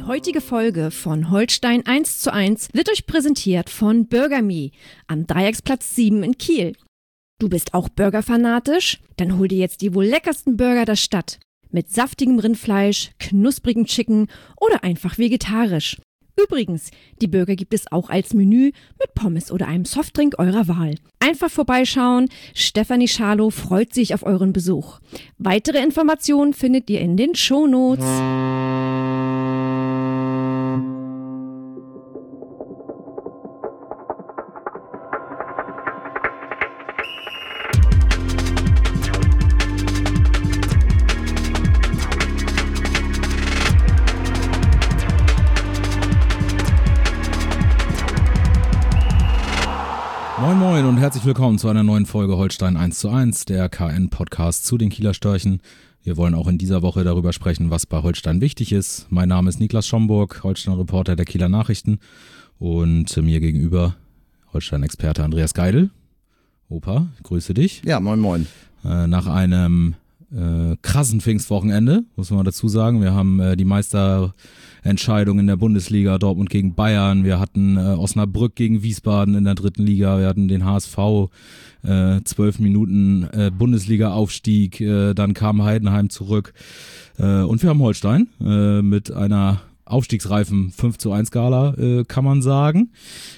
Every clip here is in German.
heutige Folge von Holstein 1:1 wird euch präsentiert von Burgerme am Dreiecksplatz 7 in Kiel. Du bist auch burgerfanatisch? Dann hol dir jetzt die wohl leckersten Burger der Stadt. Mit saftigem Rindfleisch, knusprigem Chicken oder einfach vegetarisch. Übrigens, die Burger gibt es auch als Menü mit Pommes oder einem Softdrink eurer Wahl. Einfach vorbeischauen, Stefanie Schalow freut sich auf euren Besuch. Weitere Informationen findet ihr in den Shownotes. Moin Moin und herzlich willkommen zu einer neuen Folge Holstein 1:1, der KN-Podcast zu den Kieler Störchen. Wir wollen auch in dieser Woche darüber sprechen, was bei Holstein wichtig ist. Mein Name ist Niklas Schomburg, Holstein-Reporter der Kieler Nachrichten und mir gegenüber Holstein-Experte Andreas Geidel. Opa, grüße dich. Ja, moin moin. Nach einem krassen Pfingstwochenende, muss man dazu sagen. Wir haben die Meisterentscheidung in der Bundesliga, Dortmund gegen Bayern. Wir hatten Osnabrück gegen Wiesbaden in der dritten Liga. Wir hatten den HSV, 12 Minuten Bundesliga-Aufstieg. Dann kam Heidenheim zurück. Und wir haben Holstein mit einer aufstiegsreifen 5:1 Gala, kann man sagen.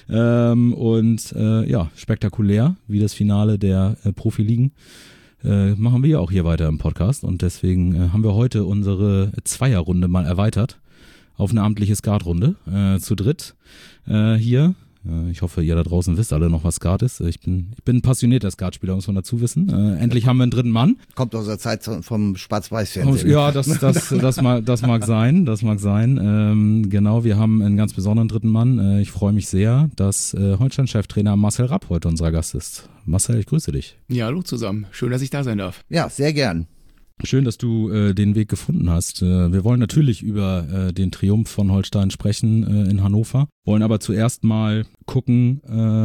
Spektakulär, wie das Finale der Profiligen. Machen wir ja auch hier weiter im Podcast und deswegen haben wir heute unsere Zweierrunde mal erweitert auf eine amtliche Skatrunde zu dritt hier. Ich hoffe, ihr da draußen wisst alle noch, was Skat ist. Ich bin ein passionierter Skatspieler, muss man dazu wissen. Endlich haben wir einen dritten Mann. Kommt aus der Zeit vom Schwarz-Weiß-Fernsehen. Ja, das mag sein. Genau, wir haben einen ganz besonderen dritten Mann. Ich freue mich sehr, dass Holstein-Cheftrainer Marcel Rapp heute unser Gast ist. Marcel, ich grüße dich. Ja, hallo zusammen. Schön, dass ich da sein darf. Ja, sehr gern. Schön, dass du den Weg gefunden hast. Wir wollen natürlich über den Triumph von Holstein sprechen in Hannover, wollen aber zuerst mal gucken,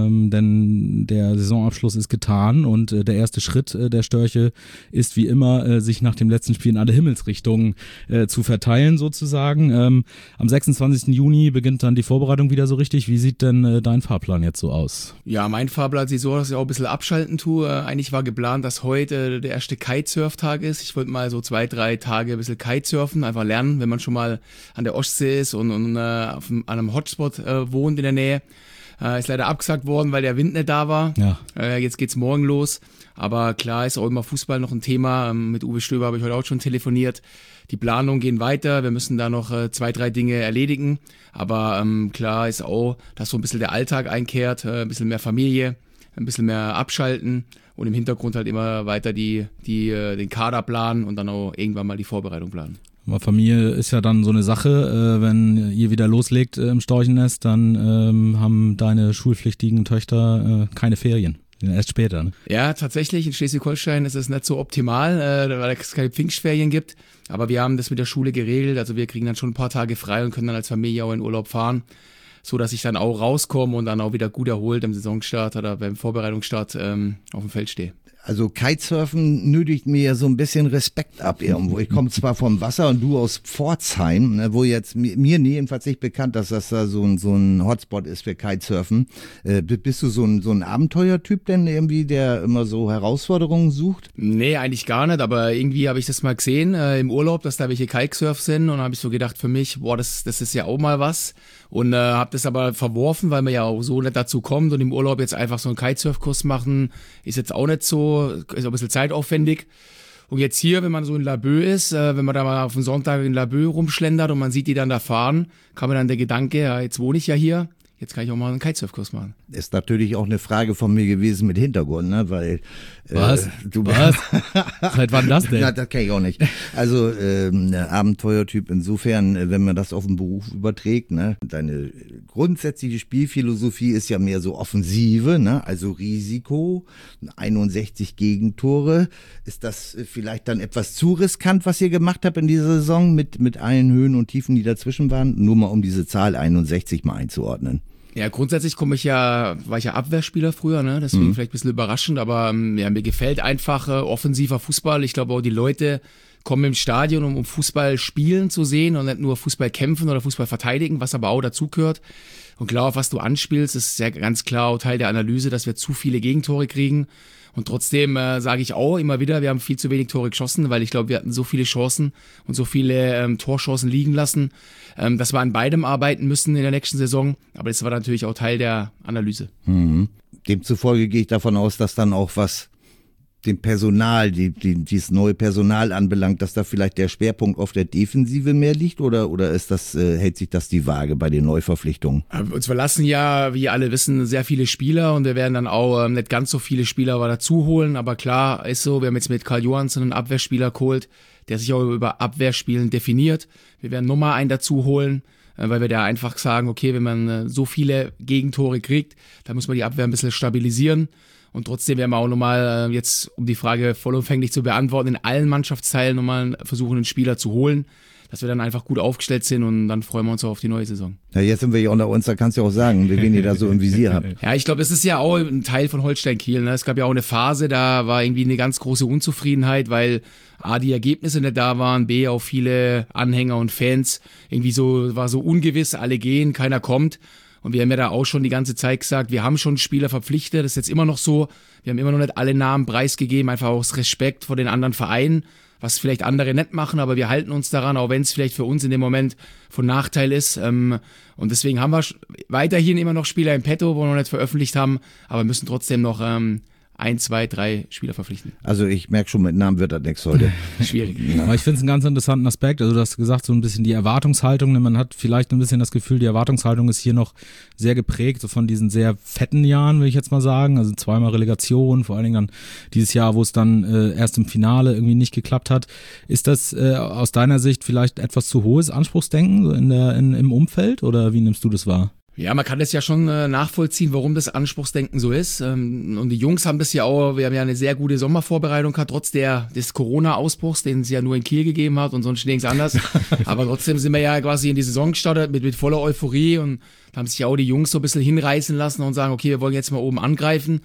denn der Saisonabschluss ist getan und der erste Schritt der Störche ist wie immer, sich nach dem letzten Spiel in alle Himmelsrichtungen zu verteilen sozusagen. Am 26. Juni beginnt dann die Vorbereitung wieder so richtig. Wie sieht denn dein Fahrplan jetzt so aus? Ja, mein Fahrplan sieht so aus, dass ich auch ein bisschen abschalten tue. Eigentlich war geplant, dass heute der erste Kitesurf-Tag ist. Ich wollte mal so 2-3 Tage ein bisschen Kitesurfen, einfach lernen, wenn man schon mal an der Ostsee ist und an einem Hotspot wohnt in der Nähe. Ist leider abgesagt worden, weil der Wind nicht da war. Ja. Jetzt geht's morgen los. Aber klar ist auch immer Fußball noch ein Thema. Mit Uwe Stöber habe ich heute auch schon telefoniert. Die Planungen gehen weiter. Wir müssen da noch 2-3 Dinge erledigen. Aber klar ist auch, dass so ein bisschen der Alltag einkehrt, ein bisschen mehr Familie, ein bisschen mehr abschalten und im Hintergrund halt immer weiter den Kader planen und dann auch irgendwann mal die Vorbereitung planen. Aber Familie ist ja dann so eine Sache, wenn ihr wieder loslegt im Storchennest, dann haben deine schulpflichtigen Töchter keine Ferien. Erst später, ne? Ja, tatsächlich, in Schleswig-Holstein ist es nicht so optimal, weil es keine Pfingstferien gibt. Aber wir haben das mit der Schule geregelt, also wir kriegen dann schon ein paar Tage frei und können dann als Familie auch in Urlaub fahren, so dass ich dann auch rauskomme und dann auch wieder gut erholt am Saisonstart oder beim Vorbereitungsstart auf dem Feld stehe. Also Kitesurfen nötigt mir ja so ein bisschen Respekt ab irgendwo. Ich komme zwar vom Wasser und du aus Pforzheim, ne, wo jetzt mir jedenfalls nicht bekannt, dass das da so ein Hotspot ist für Kitesurfen. Bist du so ein Abenteuertyp denn irgendwie, der immer so Herausforderungen sucht? Nee, eigentlich gar nicht, aber irgendwie habe ich das mal gesehen im Urlaub, dass da welche Kitesurf sind und habe ich so gedacht für mich, boah, das ist ja auch mal was und habe das aber verworfen, weil man ja auch so nicht dazu kommt und im Urlaub jetzt einfach so einen Kitesurfkurs machen, ist jetzt auch nicht so, ist auch ein bisschen zeitaufwendig. Und jetzt hier, wenn man so in Laboe ist, wenn man da mal auf den Sonntag in Laboe rumschlendert und man sieht die dann da fahren, kam mir dann der Gedanke, ja, jetzt wohne ich ja hier, jetzt kann ich auch mal einen Kitesurfkurs machen. Ist natürlich auch eine Frage von mir gewesen mit Hintergrund, ne? Weil Was? Seit wann das denn? Na, das kann ich auch nicht. Also Abenteuertyp insofern, wenn man das auf den Beruf überträgt, ne? Deine grundsätzliche Spielphilosophie ist ja mehr so Offensive, ne? Also Risiko, 61 Gegentore. Ist das vielleicht dann etwas zu riskant, was ihr gemacht habt in dieser Saison mit allen Höhen und Tiefen, die dazwischen waren? Nur mal um diese Zahl 61 mal einzuordnen. Ja, grundsätzlich war ich ja Abwehrspieler früher, ne? Deswegen vielleicht ein bisschen überraschend, aber ja, mir gefällt einfach offensiver Fußball. Ich glaube auch die Leute komme im Stadion, um Fußball spielen zu sehen und nicht nur Fußball kämpfen oder Fußball verteidigen, was aber auch dazugehört. Und klar, auf was du anspielst, ist sehr ganz klar auch Teil der Analyse, dass wir zu viele Gegentore kriegen. Und trotzdem sage ich auch immer wieder, wir haben viel zu wenig Tore geschossen, weil ich glaube, wir hatten so viele Chancen und so viele Torchancen liegen lassen, dass wir an beidem arbeiten müssen in der nächsten Saison. Aber das war natürlich auch Teil der Analyse. Demzufolge gehe ich davon aus, dass dann auch was dem Personal, dieses neue Personal anbelangt, dass da vielleicht der Schwerpunkt auf der Defensive mehr liegt oder ist das, hält sich das die Waage bei den Neuverpflichtungen? Uns verlassen ja, wie alle wissen, sehr viele Spieler und wir werden dann auch nicht ganz so viele Spieler aber dazu holen, aber klar ist so, wir haben jetzt mit Karl Johansson einen Abwehrspieler geholt, der sich auch über Abwehrspielen definiert. Wir werden nochmal einen dazu holen, weil wir da einfach sagen, okay, wenn man so viele Gegentore kriegt, dann muss man die Abwehr ein bisschen stabilisieren. Und trotzdem werden wir auch nochmal jetzt, um die Frage vollumfänglich zu beantworten, in allen Mannschaftsteilen nochmal versuchen, einen Spieler zu holen, dass wir dann einfach gut aufgestellt sind und dann freuen wir uns auch auf die neue Saison. Ja, jetzt sind wir ja unter uns, da kannst du auch sagen, wen ihr da so im Visier habt. Ja, ich glaube, es ist ja auch ein Teil von Holstein Kiel. Ne? Es gab ja auch eine Phase, da war irgendwie eine ganz große Unzufriedenheit, weil A, die Ergebnisse nicht da waren, B, auch viele Anhänger und Fans irgendwie so, war so ungewiss, alle gehen, keiner kommt. Und wir haben ja da auch schon die ganze Zeit gesagt, wir haben schon Spieler verpflichtet, das ist jetzt immer noch so. Wir haben immer noch nicht alle Namen preisgegeben, einfach aus Respekt vor den anderen Vereinen, was vielleicht andere nicht machen, aber wir halten uns daran, auch wenn es vielleicht für uns in dem Moment von Nachteil ist. Und deswegen haben wir weiterhin immer noch Spieler im Petto, wo wir noch nicht veröffentlicht haben, aber müssen trotzdem noch 1, 2, 3 Spieler verpflichten. Also ich merke schon, mit Namen wird das nichts heute. Schwierig. Aber ich finde es einen ganz interessanten Aspekt. Also du hast gesagt, so ein bisschen die Erwartungshaltung. Man hat vielleicht ein bisschen das Gefühl, die Erwartungshaltung ist hier noch sehr geprägt, so von diesen sehr fetten Jahren, will ich jetzt mal sagen. Also zweimal Relegation, vor allen Dingen dann dieses Jahr, wo es dann erst im Finale irgendwie nicht geklappt hat. Ist das aus deiner Sicht vielleicht etwas zu hohes Anspruchsdenken so im Umfeld oder wie nimmst du das wahr? Ja, man kann das ja schon nachvollziehen, warum das Anspruchsdenken so ist. Und die Jungs haben das ja auch, wir haben ja eine sehr gute Sommervorbereitung gehabt, trotz des Corona-Ausbruchs, den es ja nur in Kiel gegeben hat und sonst nirgends anders. Aber trotzdem sind wir ja quasi in die Saison gestartet mit voller Euphorie und da haben sich ja auch die Jungs so ein bisschen hinreißen lassen und sagen, okay, wir wollen jetzt mal oben angreifen.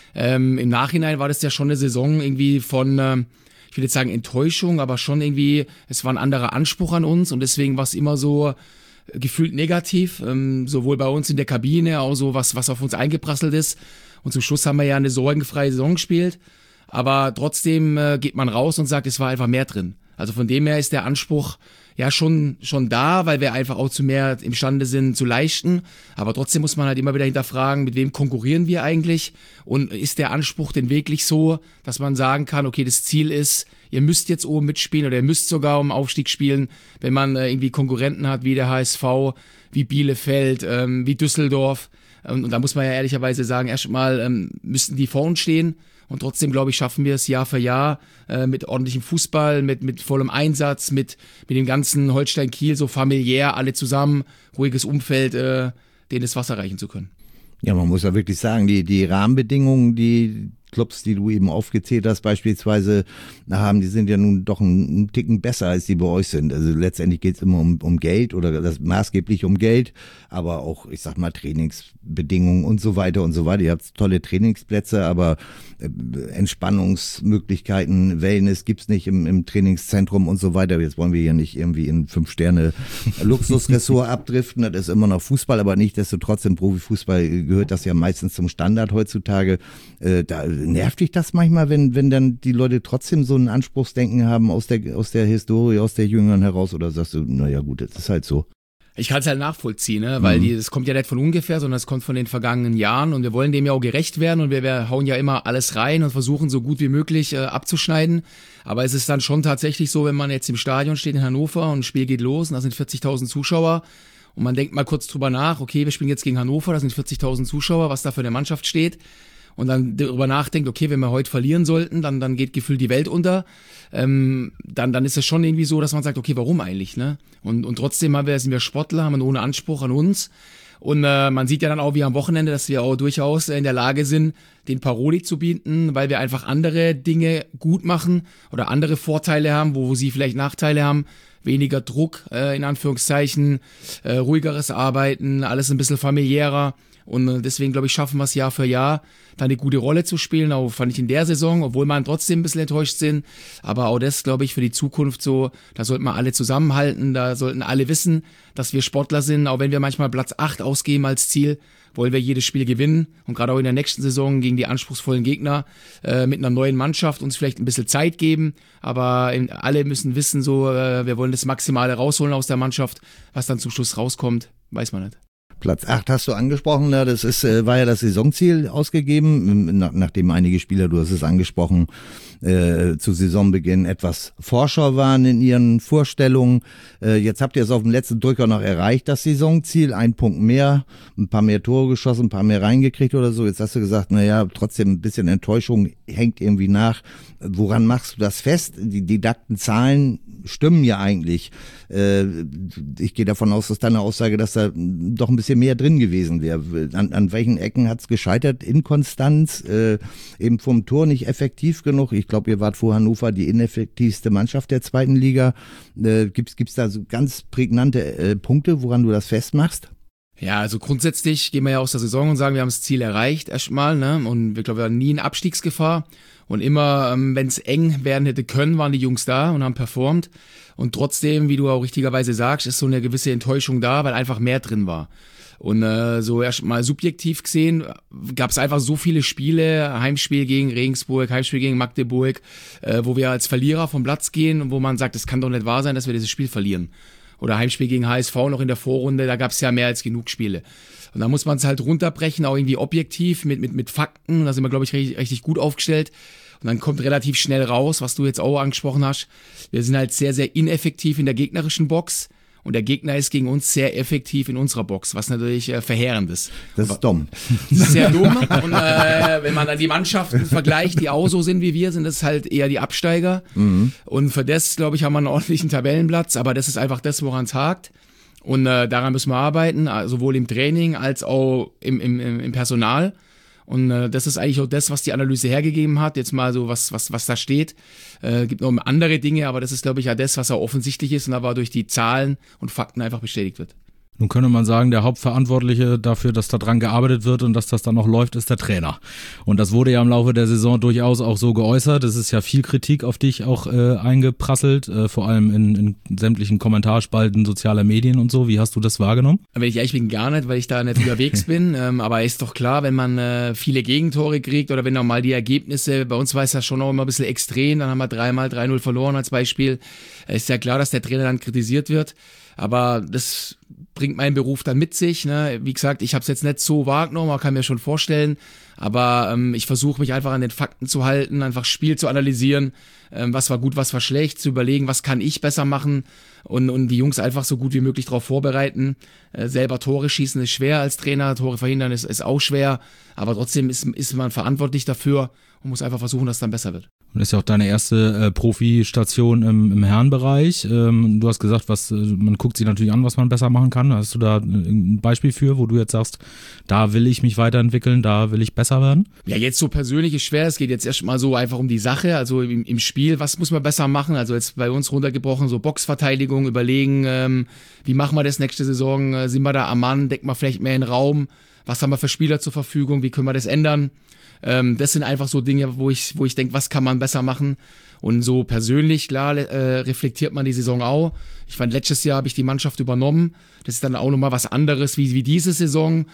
Im Nachhinein war das ja schon eine Saison irgendwie von, ich will jetzt sagen Enttäuschung, aber schon irgendwie, es war ein anderer Anspruch an uns und deswegen war es immer so, gefühlt negativ, sowohl bei uns in der Kabine, auch so was auf uns eingeprasselt ist. Und zum Schluss haben wir ja eine sorgenfreie Saison gespielt. Aber trotzdem geht man raus und sagt, es war einfach mehr drin. Also von dem her ist der Anspruch ja schon da, weil wir einfach auch zu mehr imstande sind zu leisten. Aber trotzdem muss man halt immer wieder hinterfragen, mit wem konkurrieren wir eigentlich? Und ist der Anspruch denn wirklich so, dass man sagen kann, okay, das Ziel ist, ihr müsst jetzt oben mitspielen oder ihr müsst sogar um Aufstieg spielen, wenn man irgendwie Konkurrenten hat wie der HSV, wie Bielefeld, wie Düsseldorf. Und da muss man ja ehrlicherweise sagen, erstmal müssten die vor uns stehen. Und trotzdem, glaube ich, schaffen wir es Jahr für Jahr mit ordentlichem Fußball, mit vollem Einsatz, mit dem ganzen Holstein Kiel so familiär, alle zusammen, ruhiges Umfeld, denen das Wasser reichen zu können. Ja, man muss ja wirklich sagen, die Rahmenbedingungen, die Clubs, die du eben aufgezählt hast, beispielsweise haben, die sind ja nun doch einen Ticken besser, als die bei euch sind. Also letztendlich geht es immer um Geld oder das maßgeblich um Geld, aber auch, ich sag mal, Trainingsbedingungen und so weiter und so weiter. Ihr habt tolle Trainingsplätze, aber Entspannungsmöglichkeiten, Wellness gibt's nicht im Trainingszentrum und so weiter. Jetzt wollen wir hier nicht irgendwie in 5-Sterne-Luxusressort abdriften. Das ist immer noch Fußball, aber nichtsdestotrotz im Profifußball gehört das ja meistens zum Standard heutzutage. Da nervt dich das manchmal, wenn dann die Leute trotzdem so ein Anspruchsdenken haben aus der Historie, aus der Jüngeren heraus, oder sagst du, naja gut, das ist halt so. Ich kann es halt nachvollziehen, ne? Weil das kommt ja nicht von ungefähr, sondern es kommt von den vergangenen Jahren und wir wollen dem ja auch gerecht werden und wir hauen ja immer alles rein und versuchen so gut wie möglich abzuschneiden. Aber es ist dann schon tatsächlich so, wenn man jetzt im Stadion steht in Hannover und ein Spiel geht los und da sind 40.000 Zuschauer und man denkt mal kurz drüber nach, okay, wir spielen jetzt gegen Hannover, da sind 40.000 Zuschauer, was da für eine Mannschaft steht. Und dann darüber nachdenkt, okay, wenn wir heute verlieren sollten, dann geht gefühlt die Welt unter. Dann ist es schon irgendwie so, dass man sagt, okay, warum eigentlich, ne? Und trotzdem sind wir Sportler, haben einen hohen Anspruch an uns. Und man sieht ja dann auch wie am Wochenende, dass wir auch durchaus in der Lage sind, den Paroli zu bieten, weil wir einfach andere Dinge gut machen oder andere Vorteile haben, wo sie vielleicht Nachteile haben. Weniger Druck, in Anführungszeichen, ruhigeres Arbeiten, alles ein bisschen familiärer. Und deswegen, glaube ich, schaffen wir es Jahr für Jahr, da eine gute Rolle zu spielen. Auch fand ich in der Saison, obwohl man trotzdem ein bisschen enttäuscht sind. Aber auch das, glaube ich, für die Zukunft so, da sollten wir alle zusammenhalten. Da sollten alle wissen, dass wir Sportler sind. Auch wenn wir manchmal Platz 8 ausgeben als Ziel, wollen wir jedes Spiel gewinnen. Und gerade auch in der nächsten Saison gegen die anspruchsvollen Gegner mit einer neuen Mannschaft uns vielleicht ein bisschen Zeit geben. Aber alle müssen wissen, so wir wollen das Maximale rausholen aus der Mannschaft. Was dann zum Schluss rauskommt, weiß man nicht. Platz 8 hast du angesprochen, das war ja das Saisonziel ausgegeben, nachdem einige Spieler, du hast es angesprochen, zu Saisonbeginn etwas forscher waren in ihren Vorstellungen. Jetzt habt ihr es auf dem letzten Drücker noch erreicht, das Saisonziel, 1 Punkt mehr, ein paar mehr Tore geschossen, ein paar mehr reingekriegt oder so. Jetzt hast du gesagt, naja, trotzdem ein bisschen Enttäuschung hängt irgendwie nach. Woran machst du das fest? Die didakten Zahlen stimmen ja eigentlich. Ich gehe davon aus, dass deine Aussage, dass da doch ein bisschen mehr drin gewesen wäre. An welchen Ecken hat's gescheitert? Inkonstanz, eben vom Tor nicht effektiv genug. Ich glaube, ihr wart vor Hannover die ineffektivste Mannschaft der 2. Liga. Gibt's da so ganz prägnante Punkte, woran du das festmachst? Ja, also grundsätzlich gehen wir ja aus der Saison und sagen, wir haben das Ziel erreicht erstmal, ne? Und wir glauben, wir hatten nie in Abstiegsgefahr. Und immer, wenn es eng werden hätte können, waren die Jungs da und haben performt. Und trotzdem, wie du auch richtigerweise sagst, ist so eine gewisse Enttäuschung da, weil einfach mehr drin war. Und so erstmal subjektiv gesehen gab es einfach so viele Spiele, Heimspiel gegen Regensburg, Heimspiel gegen Magdeburg, wo wir als Verlierer vom Platz gehen und wo man sagt, es kann doch nicht wahr sein, dass wir dieses Spiel verlieren. Oder Heimspiel gegen HSV noch in der Vorrunde, da gab es ja mehr als genug Spiele. Und da muss man es halt runterbrechen, auch irgendwie objektiv mit Fakten. Da sind wir, glaube ich, richtig gut aufgestellt. Und dann kommt relativ schnell raus, was du jetzt auch angesprochen hast. Wir sind halt sehr, sehr ineffektiv in der gegnerischen Box. Und der Gegner ist gegen uns sehr effektiv in unserer Box, was natürlich verheerend ist. Das ist dumm. Das ist sehr dumm. Und wenn man dann die Mannschaften vergleicht, die auch so sind wie wir, sind das halt eher die Absteiger. Mhm. Und für das, glaube ich, haben wir einen ordentlichen Tabellenplatz. Aber das ist einfach das, woran es hakt. Und daran müssen wir arbeiten, sowohl im Training als auch im Personal. Und das ist eigentlich auch das, was die Analyse hergegeben hat. Jetzt mal so, was da steht. Gibt noch andere Dinge, aber das ist, glaube ich, ja das, was auch offensichtlich ist und aber durch die Zahlen und Fakten einfach bestätigt wird. Nun könnte man sagen, der Hauptverantwortliche dafür, dass da dran gearbeitet wird und dass das dann noch läuft, ist der Trainer. Und das wurde ja im Laufe der Saison durchaus auch so geäußert. Es ist ja viel Kritik auf dich auch eingeprasselt, vor allem in sämtlichen Kommentarspalten sozialer Medien und so. Wie hast du das wahrgenommen? Wenn ich ehrlich bin, gar nicht, weil ich da nicht unterwegs bin. Aber ist doch klar, wenn man viele Gegentore kriegt oder wenn auch mal die Ergebnisse, bei uns war es ja schon auch immer ein bisschen extrem, dann haben wir 3-0 verloren als Beispiel. Ist ja klar, dass der Trainer dann kritisiert wird. Aber das bringt meinen Beruf dann mit sich. Ne? Wie gesagt, ich habe es jetzt nicht so wahrgenommen, man kann mir schon vorstellen. Aber ich versuche mich einfach an den Fakten zu halten, einfach Spiel zu analysieren, was war gut, was war schlecht, zu überlegen, was kann ich besser machen und die Jungs einfach so gut wie möglich darauf vorbereiten. Selber Tore schießen ist schwer als Trainer, Tore verhindern ist auch schwer. Aber trotzdem ist man verantwortlich dafür und muss einfach versuchen, dass es dann besser wird. Und das ist ja auch deine erste Profi-Station im Herrenbereich. Du hast gesagt, man guckt sich natürlich an, was man besser machen kann. Hast du da ein Beispiel für, wo du jetzt sagst, da will ich mich weiterentwickeln, da will ich besser werden? Ja, jetzt so persönlich ist schwer. Es geht jetzt erstmal so einfach um die Sache, also im Spiel, was muss man besser machen? Also jetzt bei uns runtergebrochen, so Boxverteidigung, überlegen, wie machen wir das nächste Saison? Sind wir da am Mann? Decken wir vielleicht mehr in den Raum? Was haben wir für Spieler zur Verfügung? Wie können wir das ändern? Das sind einfach so Dinge, wo ich denke, was kann man besser machen? Und so persönlich, klar, reflektiert man die Saison auch. Ich fand, letztes Jahr habe ich die Mannschaft übernommen. Das ist dann auch nochmal was anderes wie diese Saison.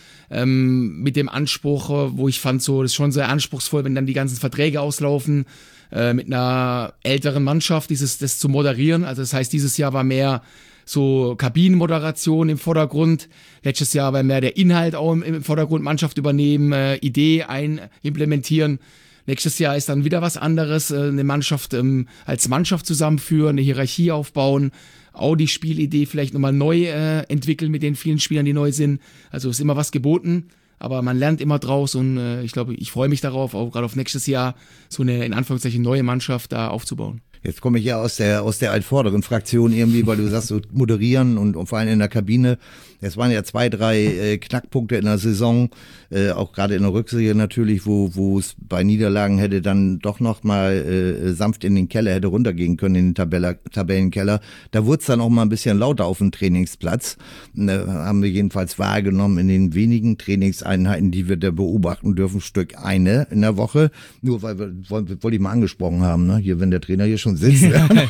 Mit dem Anspruch, wo ich fand, so, das ist schon sehr anspruchsvoll, wenn dann die ganzen Verträge auslaufen, mit einer älteren Mannschaft, das zu moderieren. Also das heißt, dieses Jahr war mehr so Kabinenmoderation im Vordergrund. Letztes Jahr war mehr der Inhalt auch im Vordergrund, Mannschaft übernehmen, Idee implementieren. Nächstes Jahr ist dann wieder was anderes, eine Mannschaft als Mannschaft zusammenführen, eine Hierarchie aufbauen, auch die Spielidee vielleicht nochmal neu entwickeln mit den vielen Spielern, die neu sind. Also ist immer was geboten, aber man lernt immer draus und ich glaube, ich freue mich darauf, auch gerade auf nächstes Jahr so eine in Anführungszeichen neue Mannschaft da aufzubauen. Jetzt komme ich ja aus der altvorderen Fraktion irgendwie, weil du sagst, so moderieren und vor allem in der Kabine. Es waren ja 2, 3 Knackpunkte in der Saison, auch gerade in der Rückserie natürlich, wo es bei Niederlagen hätte dann doch noch mal sanft in den Keller hätte runtergehen können, in den Tabellenkeller. Da wurde es dann auch mal ein bisschen lauter auf dem Trainingsplatz. Haben wir jedenfalls wahrgenommen in den wenigen Trainingseinheiten, die wir da beobachten dürfen, Stück eine in der Woche. Nur weil wollte ich mal angesprochen haben, ne? Hier, wenn der Trainer hier schon sitzt.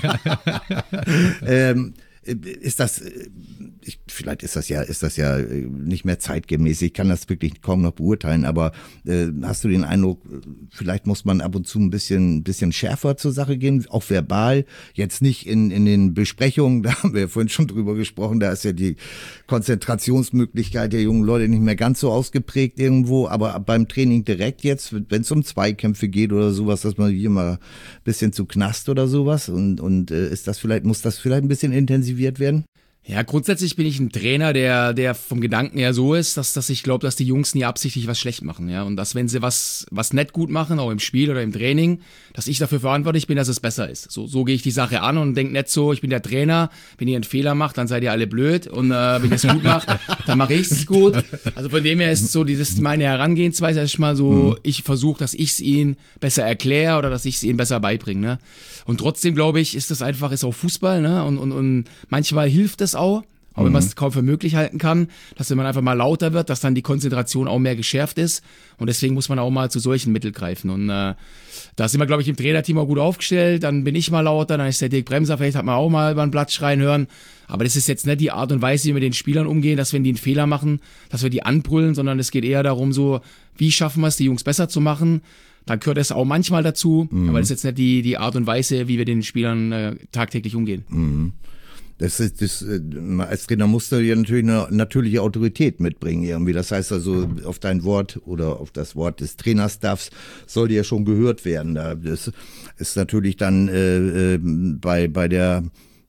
Ist das, vielleicht ist das ja nicht mehr zeitgemäß. Ich kann das wirklich kaum noch beurteilen, aber hast du den Eindruck, vielleicht muss man ab und zu ein bisschen schärfer zur Sache gehen, auch verbal, jetzt nicht in den Besprechungen, da haben wir ja vorhin schon drüber gesprochen, da ist ja die Konzentrationsmöglichkeit der jungen Leute nicht mehr ganz so ausgeprägt irgendwo, aber beim Training direkt jetzt, wenn es um Zweikämpfe geht oder sowas, dass man hier mal ein bisschen zu Knast oder sowas und muss das vielleicht ein bisschen intensiviert werden? Ja, grundsätzlich bin ich ein Trainer, der vom Gedanken her so ist, dass ich glaube, dass die Jungs nie absichtlich was schlecht machen, ja, und dass wenn sie was nicht gut machen, auch im Spiel oder im Training, dass ich dafür verantwortlich bin, dass es besser ist. So gehe ich die Sache an und denke nicht so, ich bin der Trainer, wenn ihr einen Fehler macht, dann seid ihr alle blöd und wenn ihr es gut macht, dann mache ich es gut. Also von dem her ist so meine Herangehensweise erstmal so, ich versuche, dass ich es ihnen besser erkläre oder dass ich es ihnen besser beibringe, ne? Und trotzdem glaube ich, ist auch Fußball, ne? Und manchmal hilft es auch wenn man es kaum für möglich halten kann, dass wenn man einfach mal lauter wird, dass dann die Konzentration auch mehr geschärft ist und deswegen muss man auch mal zu solchen Mitteln greifen und da sind wir, glaube ich, im Trainerteam auch gut aufgestellt, dann bin ich mal lauter, dann ist der Dirk Bremser, vielleicht hat man auch mal über den Platz schreien hören, aber das ist jetzt nicht die Art und Weise, wie wir mit den Spielern umgehen, dass wenn die einen Fehler machen, dass wir die anbrüllen, sondern es geht eher darum so, wie schaffen wir es, die Jungs besser zu machen. Dann gehört es auch manchmal dazu, aber das ist jetzt nicht die Art und Weise, wie wir den Spielern tagtäglich umgehen. Mhm. Als Trainer musst du ja natürlich eine natürliche Autorität mitbringen irgendwie. Das heißt also, auf dein Wort oder auf das Wort des Trainerstaffs soll dir ja schon gehört werden. Das ist natürlich dann bei der,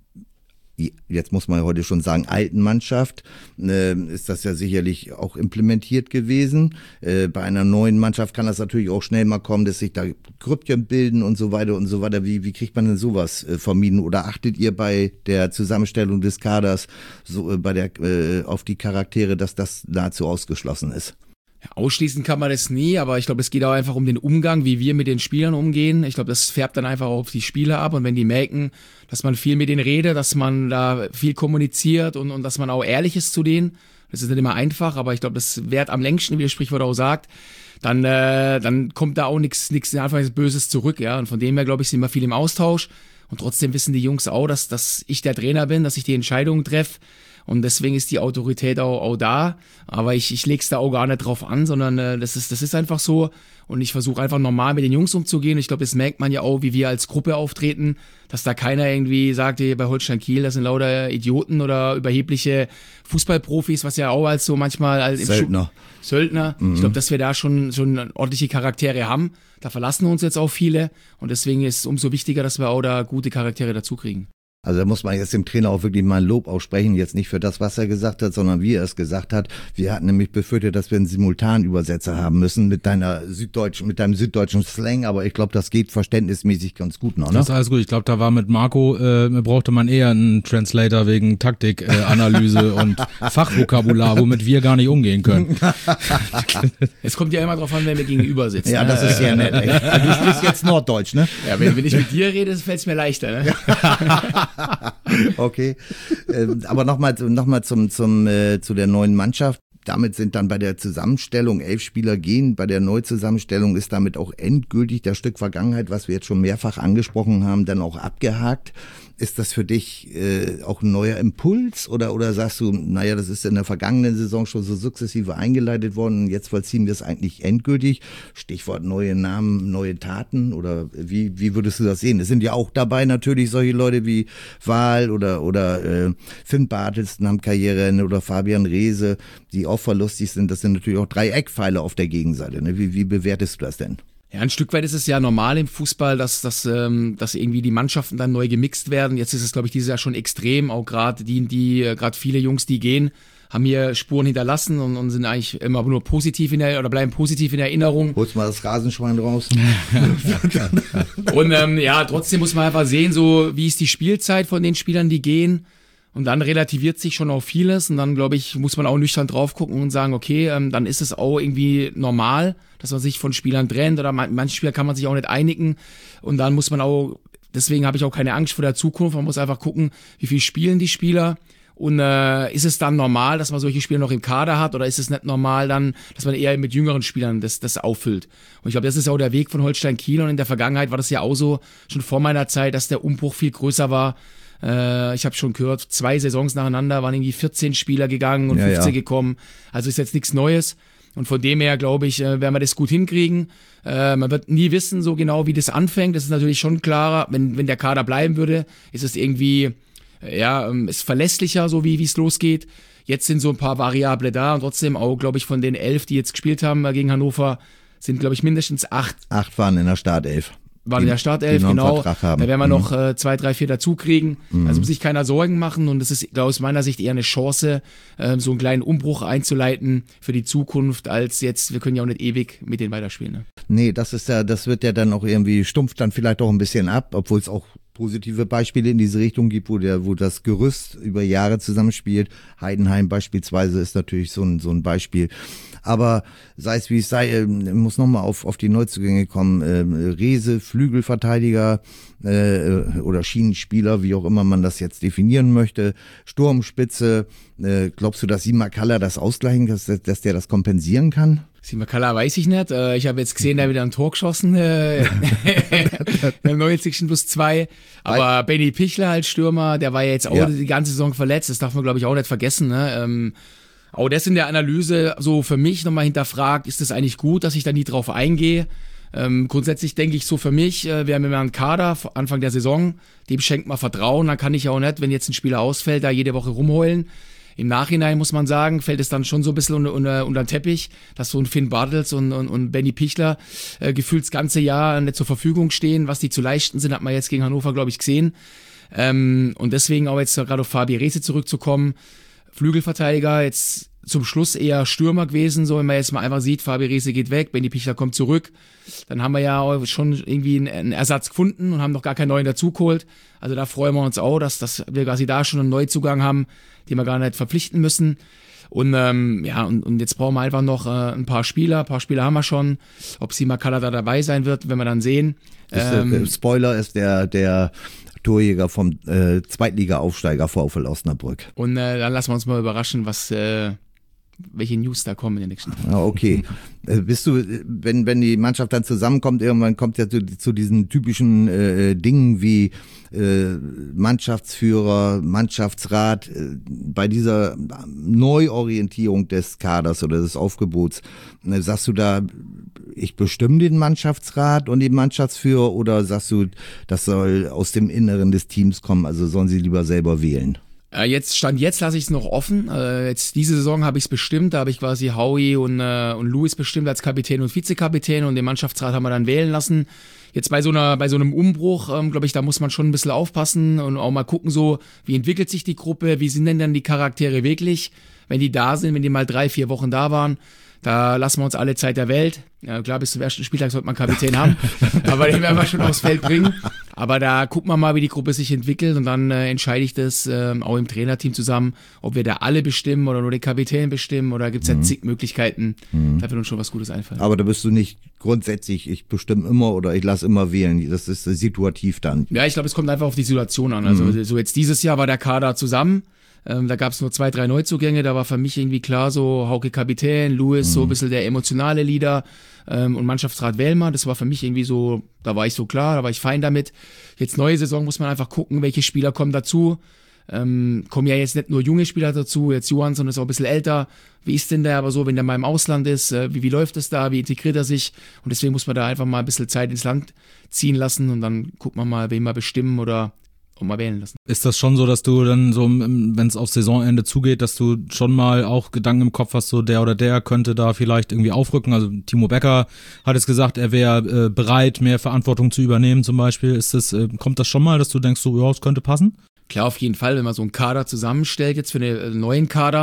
jetzt muss man heute schon sagen, alten Mannschaft, ist das ja sicherlich auch implementiert gewesen. Bei einer neuen Mannschaft kann das natürlich auch schnell mal kommen, dass sich da Grüppchen bilden und so weiter und so weiter. Wie kriegt man denn sowas vermieden? Oder achtet ihr bei der Zusammenstellung des Kaders so auf die Charaktere, dass das nahezu ausgeschlossen ist? Ja, ausschließen kann man das nie, aber ich glaube, es geht auch einfach um den Umgang, wie wir mit den Spielern umgehen. Ich glaube, das färbt dann einfach auf die Spieler ab und wenn die merken, dass man viel mit denen redet, dass man da viel kommuniziert und dass man auch ehrlich ist zu denen, das ist nicht immer einfach, aber ich glaube, das währt am längsten, wie das Sprichwort auch sagt, dann kommt da auch nichts einfach Böses zurück, ja, und von dem her, glaube ich, sind wir viel im Austausch und trotzdem wissen die Jungs auch, dass ich der Trainer bin, dass ich die Entscheidungen treffe. Und deswegen ist die Autorität auch da, aber ich leg's da auch gar nicht drauf an, sondern das ist einfach so und ich versuche einfach normal mit den Jungs umzugehen. Ich glaube, das merkt man ja auch, wie wir als Gruppe auftreten, dass da keiner irgendwie sagt, hey, bei Holstein Kiel, das sind lauter Idioten oder überhebliche Fußballprofis, was ja auch als so manchmal als Söldner. Ich glaube, dass wir da schon ordentliche Charaktere haben. Da verlassen uns jetzt auch viele und deswegen ist es umso wichtiger, dass wir auch da gute Charaktere dazu kriegen. Also da muss man jetzt dem Trainer auch wirklich mal ein Lob aussprechen, jetzt nicht für das, was er gesagt hat, sondern wie er es gesagt hat. Wir hatten nämlich befürchtet, dass wir einen Simultanübersetzer haben müssen mit deinem süddeutschen Slang, aber ich glaube, das geht verständnismäßig ganz gut noch, ne? Das ist alles gut. Ich glaube, da war mit Marco, brauchte man eher einen Translator wegen Taktikanalyse und Fachvokabular, womit wir gar nicht umgehen können. Es kommt ja immer drauf an, wer mir gegenüber sitzt. Ja, ne? das ist sehr nett. Also du sprichst jetzt Norddeutsch, ne? Ja, wenn ich mit dir rede, fällt es mir leichter, ne? Okay, aber nochmal zu der neuen Mannschaft. Damit sind dann bei der Zusammenstellung 11 Spieler gehen. Bei der Neuzusammenstellung ist damit auch endgültig das Stück Vergangenheit, was wir jetzt schon mehrfach angesprochen haben, dann auch abgehakt. Ist das für dich auch ein neuer Impuls oder sagst du, naja, das ist in der vergangenen Saison schon so sukzessive eingeleitet worden und jetzt vollziehen wir es eigentlich endgültig? Stichwort neue Namen, neue Taten oder wie würdest du das sehen? Es sind ja auch dabei natürlich solche Leute wie Wahl oder Finn Bartels haben Karriere oder Fabian Reese, die auch verlustig sind. Das sind natürlich auch 3 Eckpfeiler auf der Gegenseite. Ne? Wie bewertest du das denn? Ja, ein Stück weit ist es ja normal im Fußball, dass irgendwie die Mannschaften dann neu gemixt werden. Jetzt ist es, glaube ich, dieses Jahr schon extrem, auch gerade gerade viele Jungs, die gehen, haben hier Spuren hinterlassen und sind eigentlich immer nur positiv oder bleiben positiv in Erinnerung. Holst mal das Rasenschwein raus. Und trotzdem muss man einfach sehen, so wie ist die Spielzeit von den Spielern, die gehen. Und dann relativiert sich schon auch vieles und dann, glaube ich, muss man auch nüchtern drauf gucken und sagen, okay, dann ist es auch irgendwie normal, dass man sich von Spielern trennt oder manche Spieler kann man sich auch nicht einigen und dann muss man auch, deswegen habe ich auch keine Angst vor der Zukunft, man muss einfach gucken, wie viel spielen die Spieler und ist es dann normal, dass man solche Spieler noch im Kader hat oder ist es nicht normal dann, dass man eher mit jüngeren Spielern das auffüllt. Und ich glaube, das ist auch der Weg von Holstein Kiel und in der Vergangenheit war das ja auch so, schon vor meiner Zeit, dass der Umbruch viel größer war. Ich habe schon gehört, 2 Saisons nacheinander waren irgendwie 14 Spieler gegangen und 15 gekommen. Also ist jetzt nichts Neues. Und von dem her, glaube ich, werden wir das gut hinkriegen. Man wird nie wissen, so genau wie das anfängt. Das ist natürlich schon klarer. Wenn der Kader bleiben würde, ist es irgendwie, ist verlässlicher, so wie es losgeht. Jetzt sind so ein paar Variable da und trotzdem auch, glaube ich, von den 11, die jetzt gespielt haben gegen Hannover, sind, glaube ich, mindestens 8. 8 waren in der Startelf. Waren in der Startelf, genau. Da werden wir noch 2, 3, 4 dazu kriegen. Also muss sich keiner Sorgen machen und das ist aus meiner Sicht eher eine Chance, so einen kleinen Umbruch einzuleiten für die Zukunft, als jetzt, wir können ja auch nicht ewig mit denen weiterspielen. Ne? Nee, das wird ja dann auch irgendwie, stumpft dann vielleicht auch ein bisschen ab, obwohl es auch positive Beispiele in diese Richtung gibt, wo das Gerüst über Jahre zusammenspielt. Heidenheim beispielsweise ist natürlich so ein Beispiel. Aber sei es wie es sei, muss nochmal auf die Neuzugänge kommen. Rehse, Flügelverteidiger oder Schienenspieler, wie auch immer man das jetzt definieren möchte. Sturmspitze. Glaubst du, dass Simakala das ausgleichen, dass der das kompensieren kann? Simakala weiß ich nicht. Ich habe jetzt gesehen, der wieder ein Tor geschossen. Im 90+2. Aber Benny Pichler als Stürmer, der war ja jetzt auch die ganze Saison verletzt. Das darf man, glaube ich, auch nicht vergessen. Ne? Auch das in der Analyse so für mich nochmal hinterfragt, ist es eigentlich gut, dass ich da nie drauf eingehe? Grundsätzlich denke ich so für mich, wir haben immer einen Kader Anfang der Saison, dem schenkt man Vertrauen, dann kann ich auch nicht, wenn jetzt ein Spieler ausfällt, da jede Woche rumheulen. Im Nachhinein muss man sagen, fällt es dann schon so ein bisschen unter den Teppich, dass so ein Finn Bartels und Benny Pichler gefühlt das ganze Jahr nicht zur Verfügung stehen. Was die zu leisten sind, hat man jetzt gegen Hannover, glaube ich, gesehen. Und deswegen auch jetzt gerade auf Fabi Rehse zurückzukommen, Flügelverteidiger, jetzt zum Schluss eher Stürmer gewesen, so wenn man jetzt mal einfach sieht, Fabi Rehse geht weg, Benny Pichler kommt zurück, dann haben wir ja auch schon irgendwie einen Ersatz gefunden und haben noch gar keinen neuen dazugeholt. Also da freuen wir uns auch, dass wir quasi da schon einen Neuzugang haben, den wir gar nicht verpflichten müssen. Und und jetzt brauchen wir einfach noch ein paar Spieler haben wir schon. Ob Simakala da dabei sein wird, werden wir dann sehen. Spoiler ist der Torjäger vom Zweitliga-Aufsteiger VfL Osnabrück. Und dann lassen wir uns mal überraschen, welche News da kommen in den nächsten Tagen. Okay. Bist du, wenn die Mannschaft dann zusammenkommt, irgendwann kommt ja zu diesen typischen Dingen wie Mannschaftsführer, Mannschaftsrat, bei dieser Neuorientierung des Kaders oder des Aufgebots, sagst du da, ich bestimme den Mannschaftsrat und den Mannschaftsführer oder sagst du, das soll aus dem Inneren des Teams kommen, also sollen sie lieber selber wählen? Jetzt lasse ich es noch offen. Jetzt diese Saison habe ich es bestimmt, da habe ich quasi Howie und Louis bestimmt als Kapitän und Vizekapitän und den Mannschaftsrat haben wir dann wählen lassen. Jetzt bei so einem Umbruch, glaube ich, da muss man schon ein bisschen aufpassen und auch mal gucken, so wie entwickelt sich die Gruppe, wie sind denn dann die Charaktere wirklich, wenn die da sind, wenn die mal 3-4 Wochen da waren. Da lassen wir uns alle Zeit der Welt. Ja, klar, bis zum ersten Spieltag sollte man Kapitän haben, aber den werden wir schon aufs Feld bringen. Aber da gucken wir mal, wie die Gruppe sich entwickelt und dann entscheide ich das auch im Trainerteam zusammen, ob wir da alle bestimmen oder nur den Kapitän bestimmen oder gibt es ja zig Möglichkeiten. Da wird uns schon was Gutes einfallen. Aber da bist du nicht grundsätzlich, ich bestimme immer oder ich lasse immer wählen. Das ist situativ dann. Ja, ich glaube, es kommt einfach auf die Situation an. Also so jetzt dieses Jahr war der Kader zusammen. Da gab es nur 2, 3 Neuzugänge, da war für mich irgendwie klar so Hauke Kapitän, Louis so ein bisschen der emotionale Leader und Mannschaftsrat Wellmer, das war für mich irgendwie so, da war ich so klar, da war ich fein damit. Jetzt neue Saison muss man einfach gucken, welche Spieler kommen dazu. Kommen ja jetzt nicht nur junge Spieler dazu, jetzt Johansson ist auch ein bisschen älter, wie ist denn der aber so, wenn der mal im Ausland ist, wie läuft es da, wie integriert er sich und deswegen muss man da einfach mal ein bisschen Zeit ins Land ziehen lassen und dann guckt man mal, wen wir bestimmen oder mal wählen lassen. Ist das schon so, dass du dann so, wenn es auf Saisonende zugeht, dass du schon mal auch Gedanken im Kopf hast, so der oder der könnte da vielleicht irgendwie aufrücken? Also Timo Becker hat es gesagt, er wäre bereit, mehr Verantwortung zu übernehmen zum Beispiel. Kommt das schon mal, dass du denkst, so ja, es könnte passen? Klar, auf jeden Fall, wenn man so einen Kader zusammenstellt, jetzt für einen neuen Kader,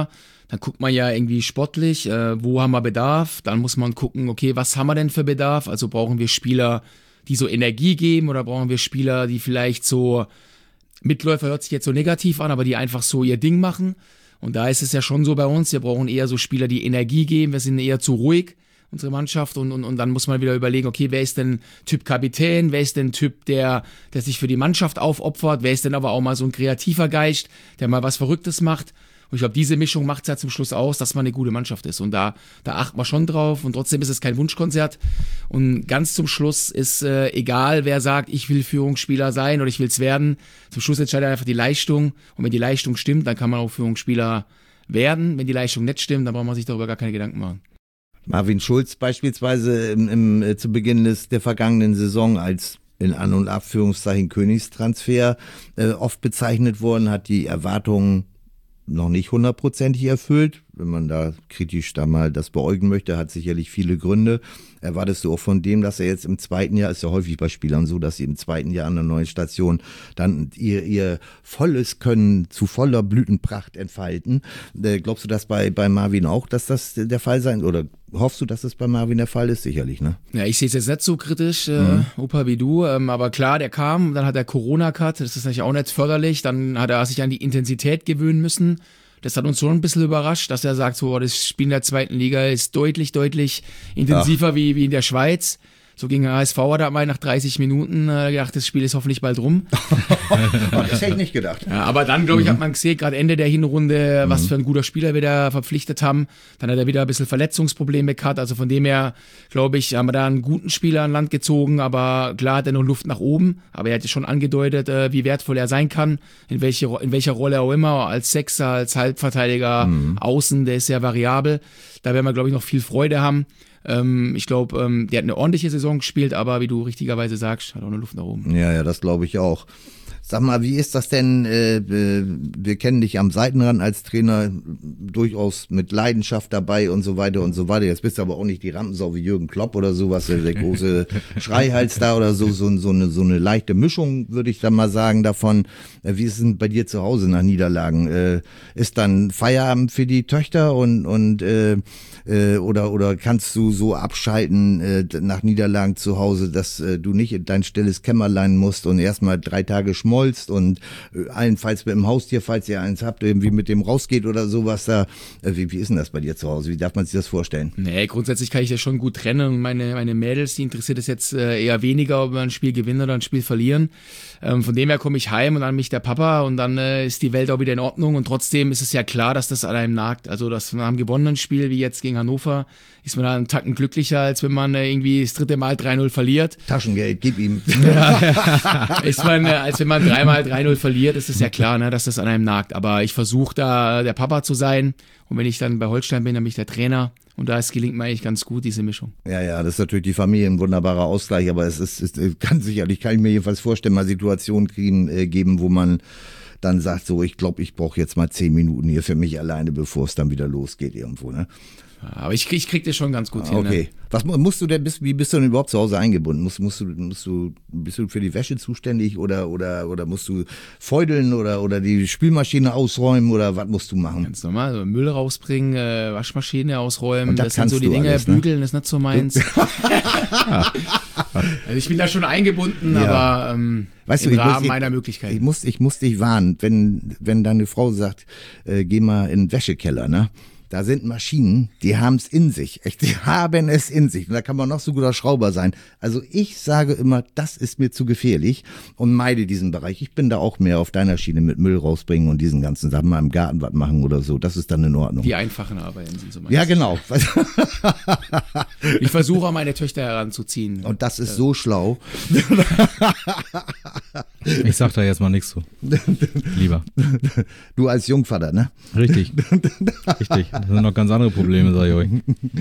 Dann guckt man ja irgendwie sportlich, wo haben wir Bedarf, dann muss man gucken, okay, was haben wir denn für Bedarf, also brauchen wir Spieler, die so Energie geben oder brauchen wir Spieler, die vielleicht so, Mitläufer hört sich jetzt so negativ an, aber die einfach so ihr Ding machen. Und da ist es ja schon so bei uns, wir brauchen eher so Spieler, die Energie geben, wir sind eher zu ruhig, unsere Mannschaft, und dann muss man wieder überlegen, okay, wer ist denn Typ Kapitän, wer ist denn Typ, der sich für die Mannschaft aufopfert, wer ist denn aber auch mal so ein kreativer Geist, der mal was Verrücktes macht. Und ich glaube, diese Mischung macht es ja zum Schluss aus, dass man eine gute Mannschaft ist. Und da achtet man schon drauf. Und trotzdem ist es kein Wunschkonzert. Und ganz zum Schluss ist egal, wer sagt, ich will Führungsspieler sein oder ich will es werden. Zum Schluss entscheidet einfach die Leistung. Und wenn die Leistung stimmt, dann kann man auch Führungsspieler werden. Wenn die Leistung nicht stimmt, dann braucht man sich darüber gar keine Gedanken machen. Marvin Schulz beispielsweise zu Beginn der vergangenen Saison als in An- und Abführungszeichen Königstransfer oft bezeichnet worden, hat die Erwartungen noch nicht 100%ig erfüllt. Wenn man da kritisch da mal das beäugen möchte, hat sicherlich viele Gründe. Erwartest du auch von dem, dass er jetzt im zweiten Jahr, ist ja häufig bei Spielern so, dass sie im zweiten Jahr an einer neuen Station dann ihr volles Können zu voller Blütenpracht entfalten. Glaubst du das bei Marvin auch, dass das der Fall sein, oder hoffst du, dass das bei Marvin der Fall ist? Sicherlich, ne? Ja, ich sehe es jetzt nicht so kritisch, Opa, wie du, aber klar, der kam, dann hat er Corona gehabt, das ist natürlich auch nicht förderlich, dann hat er sich an die Intensität gewöhnen müssen. Das hat uns schon ein bisschen überrascht, dass er sagt, so, das Spiel in der zweiten Liga ist deutlich intensiver wie in der Schweiz. So gegen HSV hat er mal nach 30 Minuten gedacht, das Spiel ist hoffentlich bald rum. Das hätte ich nicht gedacht. Ja, aber dann, glaube ich, hat man gesehen, gerade Ende der Hinrunde, was für ein guter Spieler wir da verpflichtet haben. Dann hat er wieder ein bisschen Verletzungsprobleme gehabt. Also von dem her, glaube ich, haben wir da einen guten Spieler an Land gezogen. Aber klar hat er noch Luft nach oben. Aber er hat ja schon angedeutet, wie wertvoll er sein kann. In welcher Rolle auch immer. Als Sechser, als Halbverteidiger, Außen, der ist sehr variabel. Da werden wir, glaube ich, noch viel Freude haben. Ich glaube, der hat eine ordentliche Saison gespielt, aber wie du richtigerweise sagst, hat auch eine Luft nach oben. Ja, das glaube ich auch. Sag mal, wie ist das denn, wir kennen dich am Seitenrand als Trainer durchaus mit Leidenschaft dabei und so weiter und so weiter. Jetzt bist du aber auch nicht die Rampensau wie Jürgen Klopp oder sowas, der große Schreihals da oder so eine leichte Mischung, würde ich da mal sagen, davon. Wie ist es denn bei dir zu Hause nach Niederlagen? Ist dann Feierabend für die Töchter oder kannst du so abschalten nach Niederlagen zu Hause, dass du nicht in dein stilles Kämmerlein musst und erstmal 3 Tage schmolzt und allenfalls mit dem Haustier, falls ihr eins habt, irgendwie mit dem rausgeht oder sowas da. Wie ist denn das bei dir zu Hause? Wie darf man sich das vorstellen? Nee, grundsätzlich kann ich das schon gut trennen. Und meine Mädels, die interessiert es jetzt eher weniger, ob wir ein Spiel gewinnen oder ein Spiel verlieren. Von dem her komme ich heim und dann mich der Papa und dann ist die Welt auch wieder in Ordnung. Und trotzdem ist es ja klar, dass das an einem nagt. Also dass nach einem gewonnenen Spiel wie jetzt gegen Hannover ist man da einen Tacken glücklicher, als wenn man irgendwie das 3. Mal 3-0 verliert. Taschengeld, gib ihm. Ist man, als wenn man 3 Mal 3-0 verliert, ist es ja klar, ne, dass das an einem nagt. Aber ich versuche da der Papa zu sein. Und wenn ich dann bei Holstein bin, dann bin ich der Trainer. Und da gelingt mir eigentlich ganz gut, diese Mischung. Ja, das ist natürlich die Familie ein wunderbarer Ausgleich, aber es kann ich mir jedenfalls vorstellen, mal Situationen geben, wo man dann sagt, so, ich glaube, ich brauche jetzt mal 10 Minuten hier für mich alleine, bevor es dann wieder losgeht irgendwo, ne? Aber ich krieg das schon ganz gut hin. Okay. Ne? Was musst du denn, wie bist du denn überhaupt zu Hause eingebunden? Bist du für die Wäsche zuständig oder musst du feudeln oder die Spülmaschine ausräumen oder was musst du machen? Ganz normal, also Müll rausbringen, Waschmaschine ausräumen, und das sind so die Dinge, alles, ne? Bügeln ist nicht so meins. Also ich bin da schon eingebunden, aber weißt im du, Rahmen meiner Möglichkeiten. Ich muss dich warnen, wenn deine Frau sagt, geh mal in den Wäschekeller, ne? Da sind Maschinen, die haben es in sich. Echt, die haben es in sich. Und da kann man noch so guter Schrauber sein. Also ich sage immer, das ist mir zu gefährlich und meide diesen Bereich. Ich bin da auch mehr auf deiner Schiene mit Müll rausbringen und diesen ganzen Sachen, mal im Garten was machen oder so. Das ist dann in Ordnung. Die einfachen Arbeiten sind so meins. Ja, genau. Ich versuche auch meine Töchter heranzuziehen. Und das ist so schlau. Ich sag da jetzt mal nichts zu. Lieber. Du als Jungvater, ne? Richtig. Das sind noch ganz andere Probleme, sag ich euch.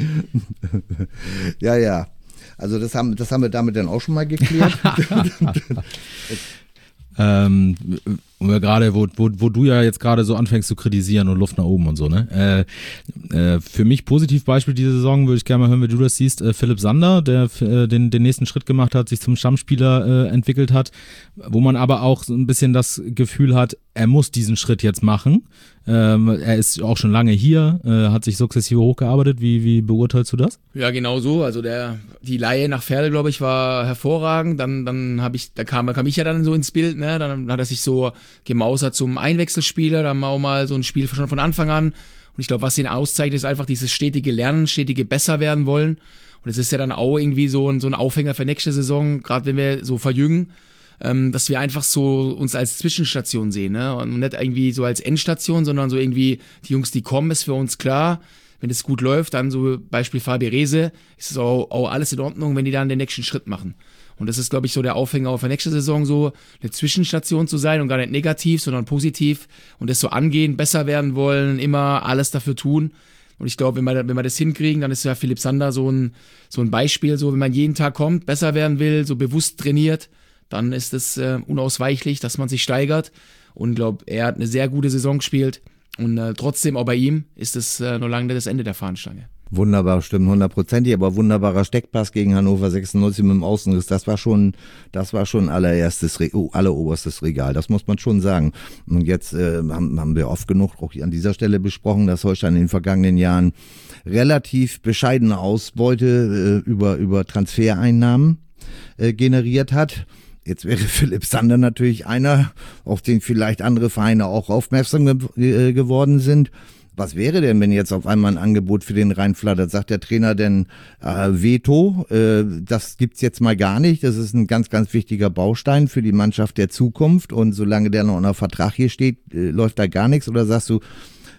Ja. Also das haben wir damit dann auch schon mal geklärt. Und wir gerade, wo du ja jetzt gerade so anfängst zu kritisieren und Luft nach oben und so, ne? Für mich Positivbeispiel diese Saison, würde ich gerne mal hören, wie du das siehst. Philipp Sander, der den nächsten Schritt gemacht hat, sich zum Stammspieler entwickelt hat, wo man aber auch so ein bisschen das Gefühl hat, er muss diesen Schritt jetzt machen. Er ist auch schon lange hier, hat sich sukzessive hochgearbeitet. Wie beurteilst du das? Ja, genau so. Also die Leihe nach Ferl, glaube ich, war hervorragend. Dann kam ich ja dann so ins Bild, ne? Dann hat er sich so gemausert zum Einwechselspieler, dann auch mal so ein Spiel schon von Anfang an. Und ich glaube, was ihn auszeichnet, ist einfach dieses stetige Lernen, stetige besser werden wollen. Und es ist ja dann auch irgendwie so ein Aufhänger für nächste Saison, gerade wenn wir so verjüngen, dass wir einfach so uns als Zwischenstation sehen, ne? Und nicht irgendwie so als Endstation, sondern so irgendwie, die Jungs, die kommen, ist für uns klar. Wenn es gut läuft, dann so Beispiel Fabi Rehse, ist es auch alles in Ordnung, wenn die dann den nächsten Schritt machen. Und das ist, glaube ich, so der Aufhänger auf der nächste Saison, so eine Zwischenstation zu sein und gar nicht negativ, sondern positiv und das so angehen, besser werden wollen, immer alles dafür tun. Und ich glaube, wenn wir das hinkriegen, dann ist ja Philipp Sander so ein Beispiel, so wenn man jeden Tag kommt, besser werden will, so bewusst trainiert, dann ist es unausweichlich, dass man sich steigert. Und ich glaube, er hat eine sehr gute Saison gespielt. Und trotzdem, auch bei ihm, ist es noch lange das Ende der Fahnenstange. Wunderbar, stimmt 100%, aber wunderbarer Steckpass gegen Hannover 96 mit dem Außenriss. Das war schon alleroberstes Regal. Das muss man schon sagen. Und jetzt haben wir oft genug auch hier an dieser Stelle besprochen, dass Holstein in den vergangenen Jahren relativ bescheidene Ausbeute über Transfereinnahmen generiert hat. Jetzt wäre Philipp Sander natürlich einer, auf den vielleicht andere Vereine auch aufmerksam geworden sind. Was wäre denn, wenn jetzt auf einmal ein Angebot für den reinflattert? Sagt der Trainer denn Veto? Das gibt's jetzt mal gar nicht. Das ist ein ganz, ganz wichtiger Baustein für die Mannschaft der Zukunft. Und solange der noch unter Vertrag hier steht, läuft da gar nichts. Oder sagst du,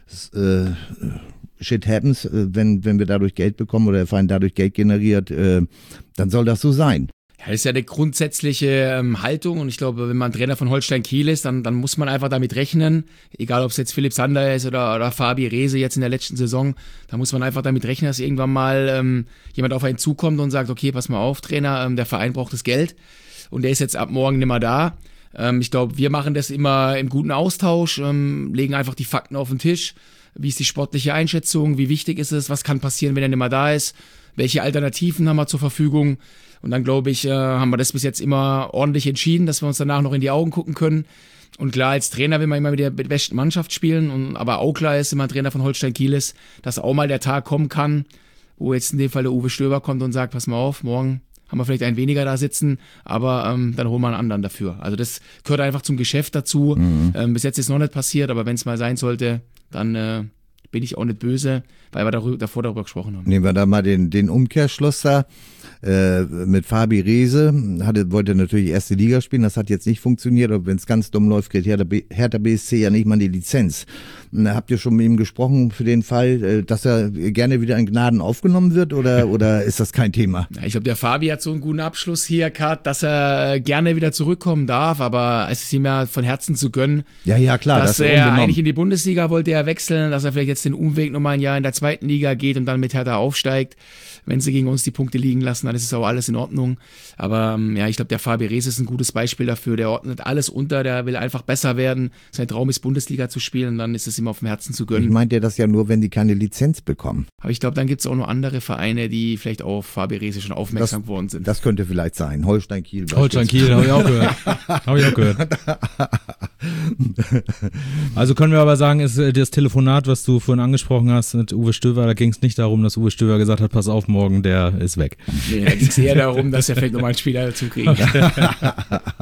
shit happens, wenn wir dadurch Geld bekommen oder der Verein dadurch Geld generiert, dann soll das so sein. Ja, das ist ja eine grundsätzliche Haltung und ich glaube, wenn man Trainer von Holstein Kiel ist, dann muss man einfach damit rechnen, egal ob es jetzt Philipp Sander ist oder Fabi Rehse jetzt in der letzten Saison, da muss man einfach damit rechnen, dass irgendwann mal jemand auf einen zukommt und sagt, okay, pass mal auf, Trainer, der Verein braucht das Geld und der ist jetzt ab morgen nicht mehr da. Ich glaube, wir machen das immer im guten Austausch, legen einfach die Fakten auf den Tisch, wie ist die sportliche Einschätzung, wie wichtig ist es, was kann passieren, wenn er nicht mehr da ist, welche Alternativen haben wir zur Verfügung. Und dann, glaube ich, haben wir das bis jetzt immer ordentlich entschieden, dass wir uns danach noch in die Augen gucken können. Und klar, als Trainer will man immer mit der besten Mannschaft spielen. Aber auch klar ist, wenn man Trainer von Holstein Kiel ist, dass auch mal der Tag kommen kann, wo jetzt in dem Fall der Uwe Stöber kommt und sagt, pass mal auf, morgen haben wir vielleicht einen weniger da sitzen, aber dann holen wir einen anderen dafür. Also das gehört einfach zum Geschäft dazu. Bis jetzt ist noch nicht passiert, aber wenn es mal sein sollte, dann bin ich auch nicht böse, weil wir davor darüber gesprochen haben. Nehmen wir da mal den Umkehrschluss da. Mit Fabi Rehse wollte natürlich erste Liga spielen, das hat jetzt nicht funktioniert, aber wenn es ganz dumm läuft, kriegt Hertha BSC ja nicht mal die Lizenz. Habt ihr schon mit ihm gesprochen für den Fall, dass er gerne wieder in Gnaden aufgenommen wird oder ist das kein Thema? Ja, ich glaube, der Fabi hat so einen guten Abschluss hier, Kat, dass er gerne wieder zurückkommen darf, aber es ist ihm ja von Herzen zu gönnen. Ja, klar. Dass er eigentlich in die Bundesliga wollte er wechseln, dass er vielleicht jetzt den Umweg nochmal ein Jahr in der zweiten Liga geht und dann mit Hertha aufsteigt. Wenn sie gegen uns die Punkte liegen lassen, dann ist es auch alles in Ordnung. Aber ich glaube, der Fabi Rehse ist ein gutes Beispiel dafür. Der ordnet alles unter, der will einfach besser werden. Sein Traum ist, Bundesliga zu spielen und dann ist es ihm auf dem Herzen zu gönnen. Ich meinte ja das ja nur, wenn die keine Lizenz bekommen. Aber ich glaube, dann gibt es auch noch andere Vereine, die vielleicht auf Fabi Rehse schon aufmerksam geworden sind. Das könnte vielleicht sein. Holstein Kiel. Holstein Kiel, habe ich auch gehört. Also können wir aber sagen, ist das Telefonat, was du vorhin angesprochen hast mit Uwe Stöver, da ging es nicht darum, dass Uwe Stöver gesagt hat, pass auf, morgen, der ist weg. Nee, da ging es eher darum, dass er vielleicht nochmal einen Spieler dazu kriegen kann.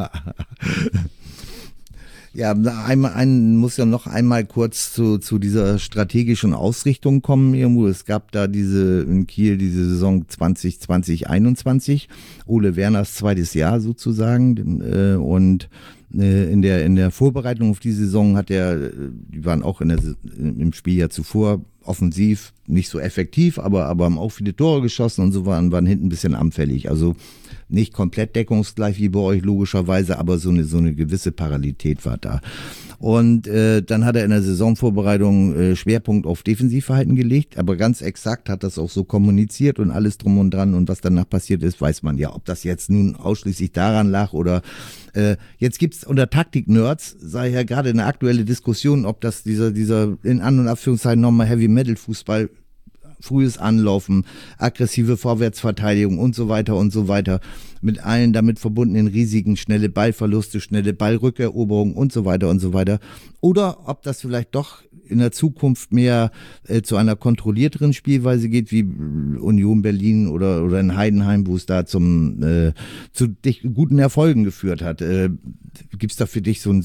Ja, muss ja noch einmal kurz zu dieser strategischen Ausrichtung kommen irgendwo. Es gab da in Kiel diese Saison 2020/21, Ole Werners zweites Jahr sozusagen, und in der Vorbereitung auf die Saison die waren auch im Spiel ja zuvor offensiv nicht so effektiv, aber haben auch viele Tore geschossen und so waren hinten ein bisschen anfällig. Also nicht komplett deckungsgleich wie bei euch logischerweise, aber so eine gewisse Parallelität war da. Und dann hat er in der Saisonvorbereitung Schwerpunkt auf Defensivverhalten gelegt, aber ganz exakt hat das auch so kommuniziert und alles drum und dran, und was danach passiert ist, weiß man ja. Ob das jetzt nun ausschließlich daran lag oder jetzt gibt's unter Taktik-Nerds, sei ja gerade eine aktuelle Diskussion, ob das dieser in An- und Abführungszeichen nochmal Heavy-Metal-Fußball, frühes Anlaufen, aggressive Vorwärtsverteidigung und so weiter, mit allen damit verbundenen Risiken, schnelle Ballverluste, schnelle Ballrückeroberung und so weiter, oder ob das vielleicht doch in der Zukunft mehr zu einer kontrollierteren Spielweise geht, wie Union Berlin oder in Heidenheim, wo es da zu guten Erfolgen geführt hat. Gibt's da für dich so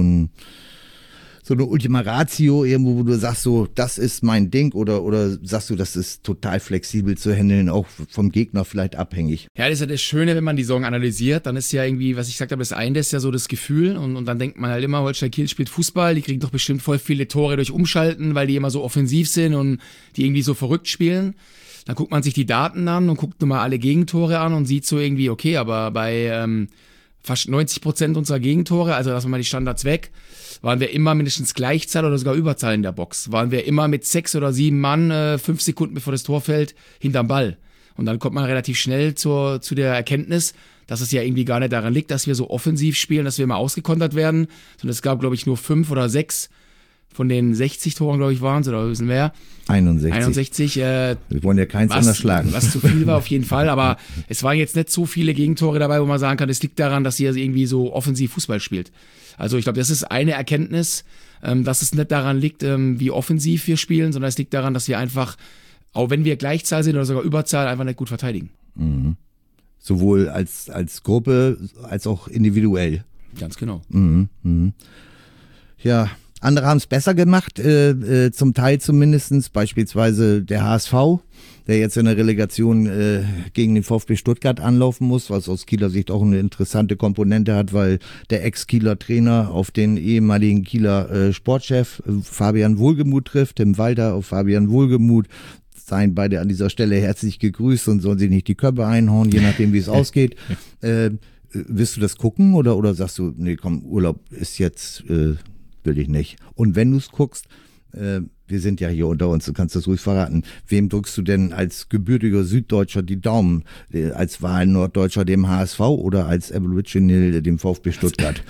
eine Ultima Ratio irgendwo, wo du sagst, so, das ist mein Ding, oder sagst du, das ist total flexibel zu handeln, auch vom Gegner vielleicht abhängig? Ja, das ist ja das Schöne, wenn man die Saison analysiert, dann ist ja irgendwie, was ich gesagt habe, das eine ist ja so das Gefühl, und dann denkt man halt immer, Holstein Kiel spielt Fußball, die kriegen doch bestimmt voll viele Tore durch Umschalten, weil die immer so offensiv sind und die irgendwie so verrückt spielen. Dann guckt man sich die Daten an und guckt nur mal alle Gegentore an und sieht so irgendwie, okay, aber bei fast 90% unserer Gegentore, also lassen wir mal die Standards weg, waren wir immer mindestens Gleichzahl oder sogar Überzahl in der Box. Waren wir immer mit 6 oder 7 Mann 5 Sekunden bevor das Tor fällt, hinterm Ball. Und dann kommt man relativ schnell zu der Erkenntnis, dass es ja irgendwie gar nicht daran liegt, dass wir so offensiv spielen, dass wir immer ausgekontert werden, sondern es gab, glaube ich, nur 5 oder 6 von den 60 Toren, glaube ich, waren es, oder ein bisschen mehr. 61. Wir wollen ja keins unterschlagen. Was zu viel war auf jeden Fall, aber es waren jetzt nicht so viele Gegentore dabei, wo man sagen kann, es liegt daran, dass ihr irgendwie so offensiv Fußball spielt. Also ich glaube, das ist eine Erkenntnis, dass es nicht daran liegt, wie offensiv wir spielen, sondern es liegt daran, dass wir einfach, auch wenn wir Gleichzahl sind oder sogar Überzahl, einfach nicht gut verteidigen. Mhm. Sowohl als Gruppe als auch individuell. Ganz genau. Mhm. Mhm. Ja, andere haben es besser gemacht, zum Teil zumindestens, beispielsweise der HSV, der jetzt in der Relegation gegen den VfB Stuttgart anlaufen muss, was aus Kieler Sicht auch eine interessante Komponente hat, weil der Ex-Kieler Trainer auf den ehemaligen Kieler Sportchef Fabian Wohlgemuth trifft, Tim Walter auf Fabian Wohlgemuth. Seien beide an dieser Stelle herzlich gegrüßt und sollen sich nicht die Köpfe einhauen, je nachdem wie es ausgeht. Willst du das gucken oder sagst du, nee komm, Urlaub ist jetzt... will ich nicht. Und wenn du es guckst, wir sind ja hier unter uns, du kannst das ruhig verraten, wem drückst du denn als gebürtiger Süddeutscher die Daumen? Als Wahl-Norddeutscher dem HSV oder als Aboriginal dem VfB Stuttgart?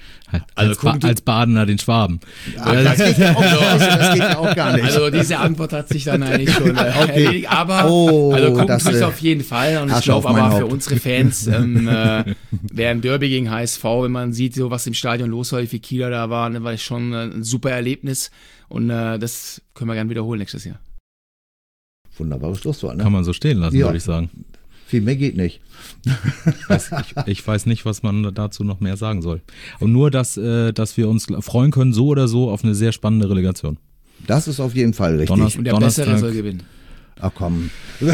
Als Badener den Schwaben. Das geht ja auch gar nicht. Also diese Antwort hat sich dann eigentlich schon erledigt. Aber gucken tue ich auf jeden Fall. Und ich glaube aber für unsere Fans wäre ein Derby gegen HSV, wenn man sieht, so was im Stadion los war, wie viele Kieler da waren, dann war das schon ein super Erlebnis. Und das können wir gerne wiederholen nächstes Jahr. Wunderbares Schlusswort, ne? Kann man so stehen lassen, würde ich sagen. Viel mehr geht nicht. Ich weiß nicht, was man dazu noch mehr sagen soll. Und nur, dass wir uns freuen können, so oder so, auf eine sehr spannende Relegation. Das ist auf jeden Fall richtig. Und der Bessere soll gewinnen. Ach komm. Wir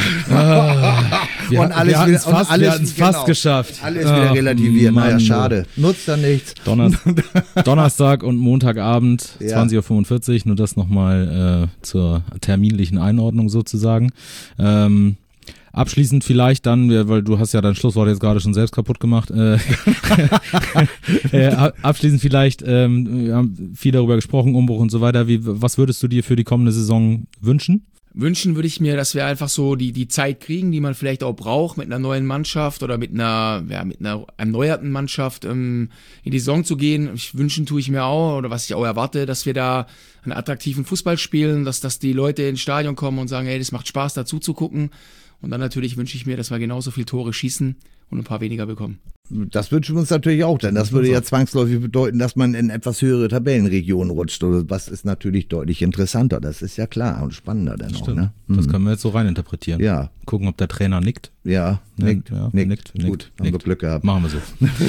hatten es fast geschafft. Alles wieder relativiert. Naja, schade. Nutzt da nichts. Donnerstag und Montagabend, 20.45 Uhr. Nur das nochmal zur terminlichen Einordnung sozusagen. Abschließend vielleicht dann, weil du hast ja dein Schlusswort jetzt gerade schon selbst kaputt gemacht, abschließend vielleicht, wir haben viel darüber gesprochen, Umbruch und so weiter, was würdest du dir für die kommende Saison wünschen? Wünschen würde ich mir, dass wir einfach so die Zeit kriegen, die man vielleicht auch braucht, mit einer neuen Mannschaft oder mit einer erneuerten Mannschaft in die Saison zu gehen. Wünschen tue ich mir auch, oder was ich auch erwarte, dass wir da einen attraktiven Fußball spielen, dass die Leute ins Stadion kommen und sagen, hey, das macht Spaß, dazu zu gucken. Und dann natürlich wünsche ich mir, dass wir genauso viele Tore schießen und ein paar weniger bekommen. Das wünschen wir uns natürlich auch, denn das würde ja zwangsläufig bedeuten, dass man in etwas höhere Tabellenregionen rutscht. Oder was ist natürlich deutlich interessanter, das ist ja klar und spannender dann auch. Ne? Das können wir jetzt so reininterpretieren. Ja. Gucken, ob der Trainer nickt. Ja, nickt. Gut, haben wir Glück gehabt. Machen wir so.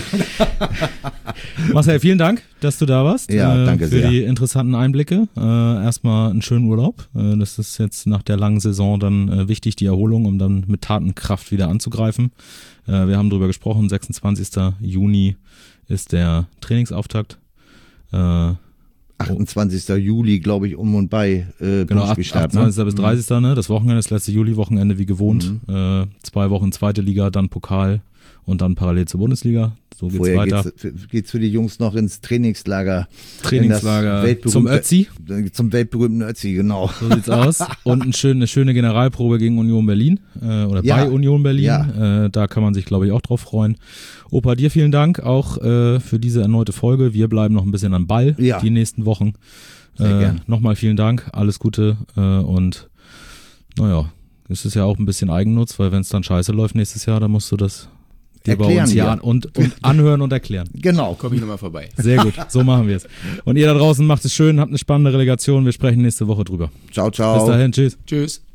Marcel, vielen Dank, dass du da warst. Ja, danke für sehr. Die interessanten Einblicke. Erstmal einen schönen Urlaub. Das ist jetzt nach der langen Saison dann wichtig, die Erholung, um dann mit Tatenkraft wieder anzugreifen. Wir haben drüber gesprochen, 26. Juni ist der Trainingsauftakt. 8. 28. Juli, glaube ich, um und bei Genau, 28. bis 30. Ne? Das Wochenende, das letzte Juli-Wochenende wie gewohnt. 2 Wochen zweite Liga, dann Pokal und dann parallel zur Bundesliga. So geht's Vorher weiter. Geht's für die Jungs noch ins Trainingslager. Zum Ötzi. Zum weltberühmten Ötzi, genau. So sieht's aus. Und eine schöne Generalprobe gegen Union Berlin bei Union Berlin. Ja. Da kann man sich, glaube ich, auch drauf freuen. Opa, dir vielen Dank auch für diese erneute Folge. Wir bleiben noch ein bisschen am Ball die nächsten Wochen. Sehr gern. Nochmal vielen Dank, alles Gute und naja, es ist ja auch ein bisschen Eigennutz, weil wenn es dann scheiße läuft nächstes Jahr, dann musst du das dir bei uns hier und anhören und erklären. Genau. Komm ich nochmal vorbei. Sehr gut, so machen wir es. Und ihr da draußen macht es schön, habt eine spannende Relegation, wir sprechen nächste Woche drüber. Ciao, ciao. Bis dahin, tschüss. Tschüss.